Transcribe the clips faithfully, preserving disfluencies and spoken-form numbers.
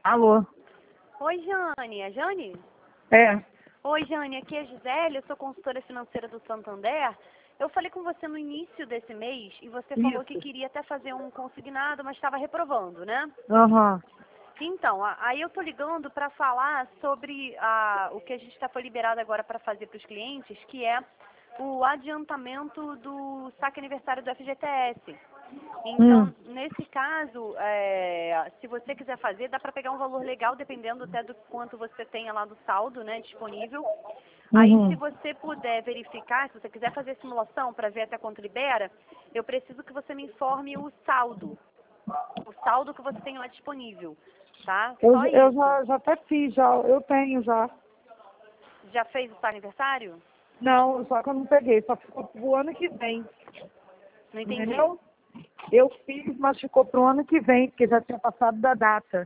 Alô? Oi, Jane. É Jane? É. Oi, Jane. Aqui é a Gisele, eu sou consultora financeira do Santander. Eu falei com você no início desse mês e você falou que Isso. queria até fazer um consignado, mas estava reprovando, né? Aham. Então, a- aí eu tô ligando para falar sobre a, o que a gente está foi liberado agora para fazer para os clientes, que é o adiantamento do saque aniversário do F G T S. Hum. Então, nesse caso, é, se você quiser fazer, dá para pegar um valor legal, dependendo até do quanto você tenha lá do saldo, né, disponível. Aí, se Uhum. você puder verificar, se você quiser fazer a simulação para ver até quanto libera, eu preciso que você me informe o saldo, o saldo que você tem lá disponível, tá? Eu, Só eu isso. já, já até fiz, já. Eu tenho já. Já fez o seu aniversário? Não, só que eu não peguei. Só ficou pro ano que vem. Não entendi. Entendeu? Eu fiz, mas ficou pro ano que vem, porque já tinha passado da data.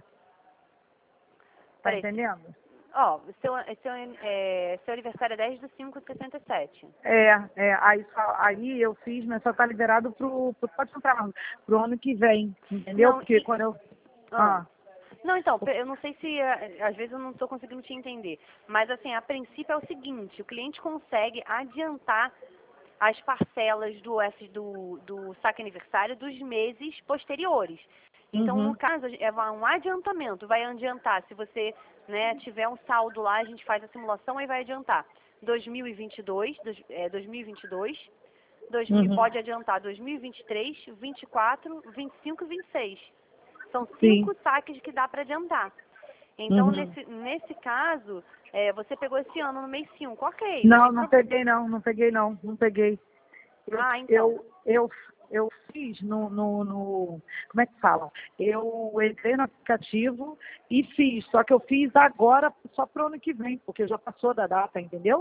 Tá Peraí. entendendo? Ó, seu, seu, é, seu aniversário é dez de cinco de sessenta e sete. É, é, aí, só- aí eu fiz, mas só tá liberado pro, pro, pode comprar, não, pro ano que vem, entendeu? Não, Porque e... quando eu, Ah. ah, Não, então, pe- eu não sei se, eh, às vezes eu não estou conseguindo te entender, mas assim, a princípio é o seguinte, o cliente consegue adiantar as parcelas do, F, do, do saque aniversário dos meses posteriores. Então, no uhum, caso, é um adiantamento, vai adiantar, se você, né, tiver um saldo lá, a gente faz a simulação e vai adiantar dois mil e vinte e dois, dois- é, dois mil e vinte e dois, dois mil, uhum, pode adiantar dois mil e vinte e três, vinte e quatro, vinte e cinco e vinte e seis. São sim, cinco saques que dá para adiantar. Então, uhum. nesse, nesse caso, é, você pegou esse ano no mês cinco, ok, não Não, tem não problema. peguei não, não peguei não, não peguei. Eu, Ah, então. eu, eu, eu fiz no, no, no, como é que fala? Eu entrei no aplicativo e fiz, só que eu fiz agora só pro ano que vem, porque já passou da data, entendeu?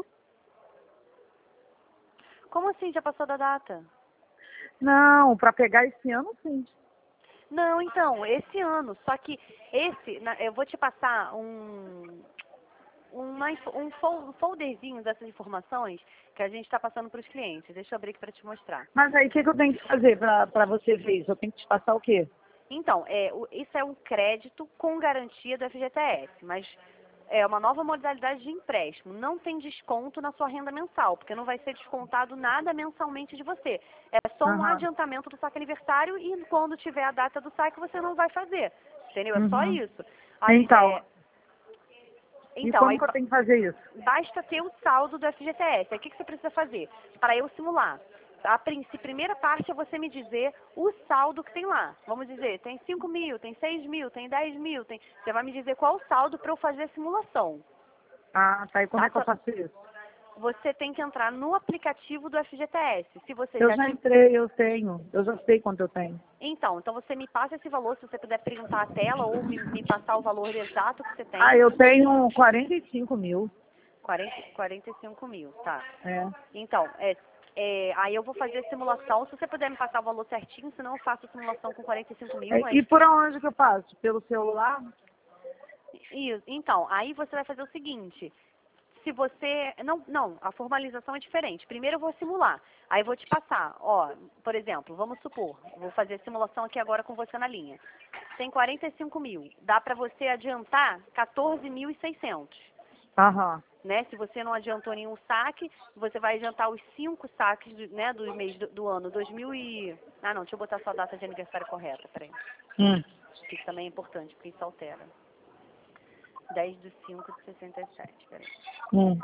Como assim já passou da data? Não, para pegar esse ano sim. Não, então, esse ano, só que esse, na- eu vou te passar um, uma inf- um fol- um folderzinho dessas informações que a gente está passando para os clientes. Deixa eu abrir aqui para te mostrar. Mas aí o que, que eu tenho que fazer para você ver isso? Eu tenho que te passar o quê? Então, é, o- isso é um crédito com garantia do F G T S, mas é uma nova modalidade de empréstimo. Não tem desconto na sua renda mensal, porque não vai ser descontado nada mensalmente de você. É só um Aham. adiantamento do saque aniversário e quando tiver a data do saque você não vai fazer. Entendeu? É só Uhum. isso. Aí, Então, é, e então, como aí que eu ba- tenho que fazer isso? basta ter o saldo do F G T S. Aí o que, que você precisa fazer? Para eu simular. A prin- primeira parte é você me dizer o saldo que tem lá. Vamos dizer, tem cinco mil, tem seis mil, tem dez mil. Tem... Você vai me dizer qual o saldo para eu fazer a simulação. Ah, tá. E como Tá? é que eu faço isso? Você tem que entrar no aplicativo do F G T S. Se você Eu já já tiver... entrei, eu tenho. Eu já sei quanto eu tenho. Então, então você me passa esse valor, se você puder printar a tela ou me, me passar o valor exato que você Ah, tem. eu tenho quarenta e cinco mil. quarenta, quarenta e cinco mil, tá. É. Então, é, é, aí eu vou fazer a simulação. Se você puder me passar o valor certinho, senão eu faço a simulação com quarenta e cinco mil, É, mas... e por onde que eu passo? Pelo celular? E, então, aí você vai fazer o seguinte. Se você... Não, não, a formalização é diferente. Primeiro eu vou simular. Aí eu vou te passar, ó, por exemplo, vamos supor, vou fazer a simulação aqui agora com você na linha. Tem quarenta e cinco mil. Dá para você adiantar quatorze mil e seiscentos. Aham. Né? Se você não adiantou nenhum saque, você vai adiantar os cinco saques do, né, do mês do, do ano dois mil e... Ah, não, deixa eu botar sua data de aniversário correta, peraí. Hum. Isso também é importante, porque isso altera. dez de cinco de sessenta e sete, peraí. Hum.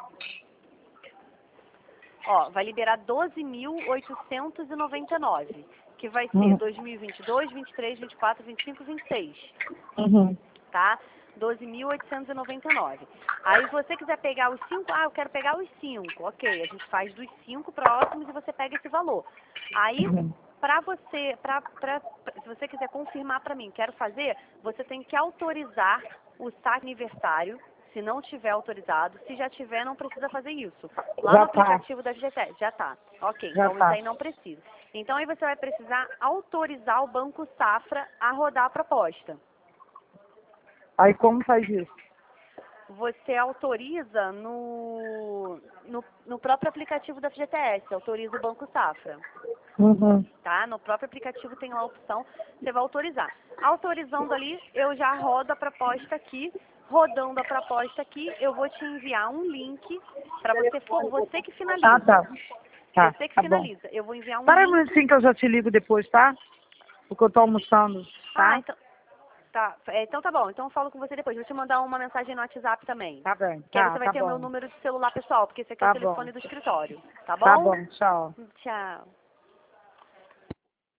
Ó, vai liberar doze mil oitocentos e noventa e nove, que vai ser Hum. dois mil e vinte e dois, vinte e três, vinte e quatro, vinte e cinco, vinte e seis, Uhum. tá? doze mil oitocentos e noventa e nove. Aí, se você quiser pegar os cinco, ah, eu quero pegar os cinco, ok, a gente faz dos cinco próximos e você pega esse valor. Aí, Uhum. para você, pra, pra, pra- se você quiser confirmar para mim, quero fazer, você tem que autorizar o saque aniversário, se não tiver autorizado. Se já tiver, não precisa fazer isso. Lá no Já tá. aplicativo da F G T S, já tá. Ok, Já então isso tá. aí não precisa. Então aí você vai precisar autorizar o Banco Safra a rodar a proposta. Aí como faz isso? você autoriza no, no, no próprio aplicativo da F G T S, autoriza o Banco Safra. Uhum. Tá? No próprio aplicativo tem lá a opção, você vai autorizar. Autorizando ali, eu já rodo a proposta aqui. Rodando a proposta aqui, eu vou te enviar um link para você, for você que finaliza. Ah, tá. Tá, Você que tá bom. finaliza. Eu vou enviar um Para um link. minutinho que eu já te ligo depois, tá? Porque eu tô almoçando, Ah, tá? então tá. É, então tá bom. Então eu falo com você depois. Vou te mandar uma mensagem no WhatsApp também. Tá bem, Que aí tá, você vai tá ter o meu bom. número de celular pessoal, porque esse aqui é o Tá bom. telefone do escritório. Tá Tá bom? bom, tchau. Tchau.